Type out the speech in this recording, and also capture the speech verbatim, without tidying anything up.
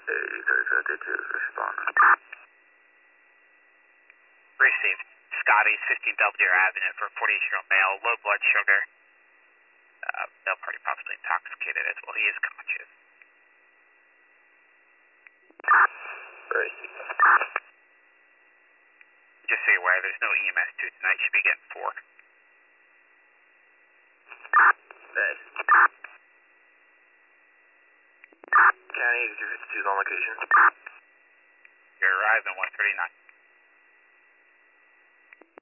eighty-three fifty-two, respond. Received. Scotty's fifteen Belvedere Avenue for a forty-eight-year-old male, low blood sugar. Uh, male party possibly intoxicated as well. He is conscious. Received. Just so you're aware, there's no E M S two tonight. Should be getting four. Bed. County eighty-three fifty-two is on location. You're arriving one thirty-nine.